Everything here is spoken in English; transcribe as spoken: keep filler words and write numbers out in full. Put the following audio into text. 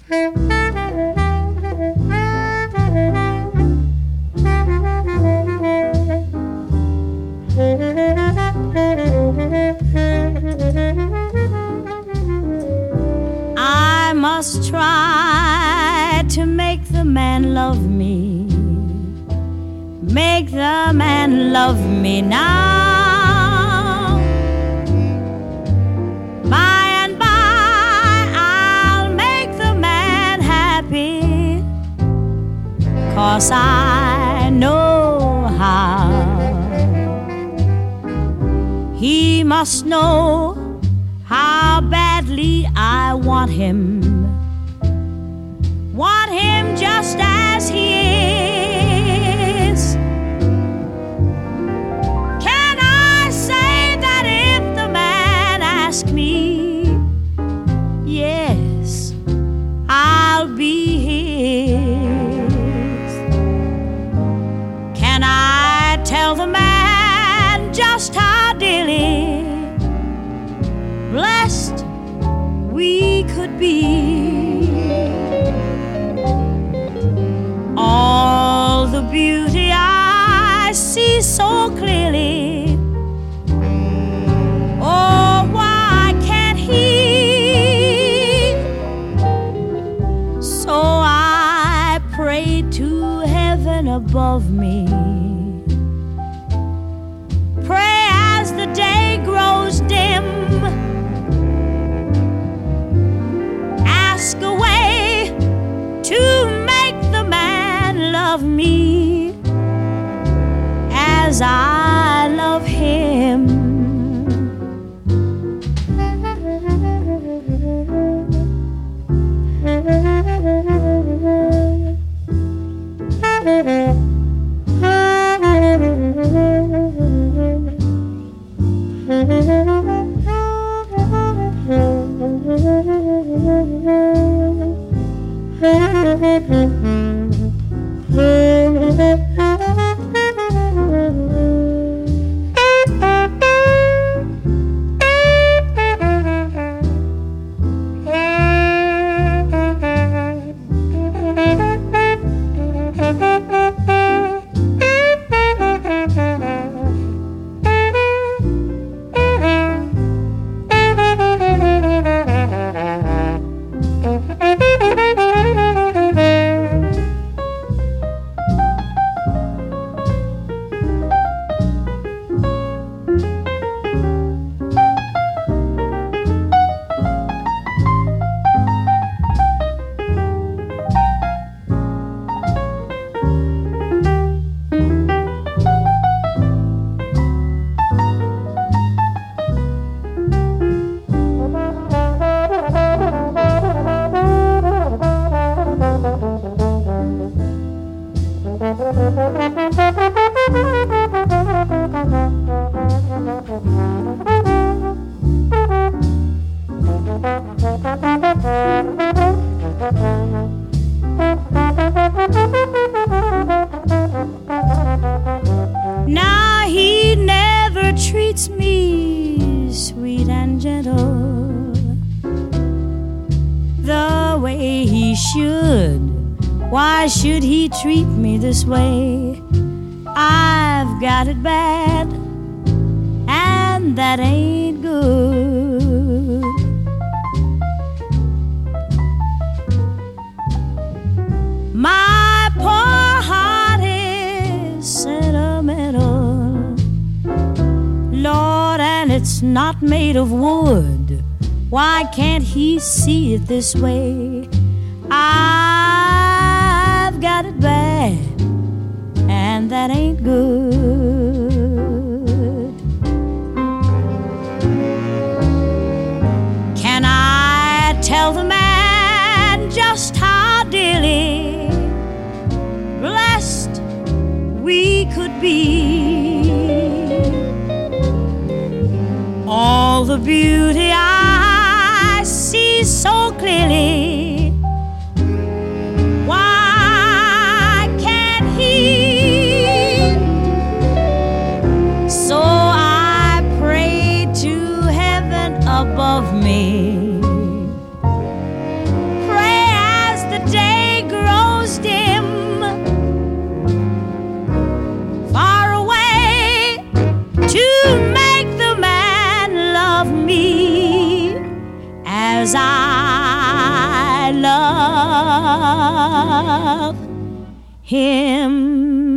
I must try to make the man love me, make the man love me now. By and by I'll make the man happy, 'cause I know how. He must know how badly I want him, want him just as he is. Can I say that if the man asks me, yes, I'll be his? Can I tell the man just how dearly blessed we could be? All the beauty I see so clearly, oh, why can't he? So I pray to heaven above me, pray as the day grows dim, ask a way to make the man love me as I love him. Now he never treats me sweet and gentle the way he should. Why should he treat me this way? I've got it bad, and that ain't good. My poor heart is sentimental, Lord, and it's not made of wood. Why can't he see it this way? I've got it bad, and that ain't good. Can I tell the man just how dearly blessed we could be? All the beauty I see so clearly, why can't he? So I pray to heaven above me, pray love him.